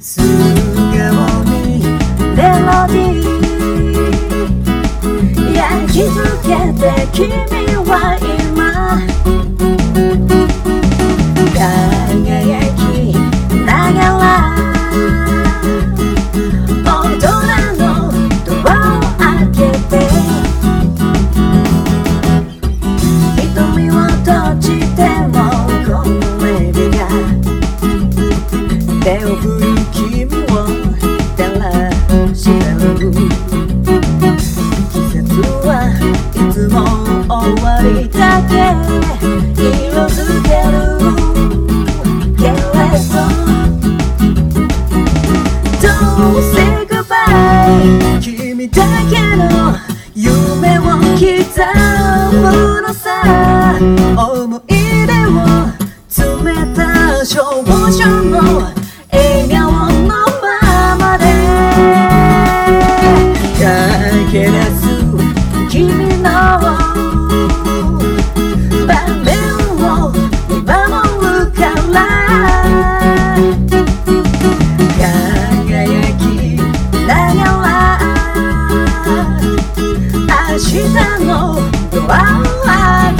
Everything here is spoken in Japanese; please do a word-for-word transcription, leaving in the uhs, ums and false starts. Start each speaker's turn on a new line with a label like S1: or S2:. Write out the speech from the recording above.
S1: 素顔にメロディー焼き付けて君は今輝きながら大人のドアを開けて瞳を閉じてもこの目火が手を振る君を照らしてる季節はいつも終わりだけ色づけるけれど Don't say goodbye 君だけの夢を刻むのさ思い出を詰めた少女の笑顔のままで駆け出す君の場面を見守るから輝きながら明日のドアを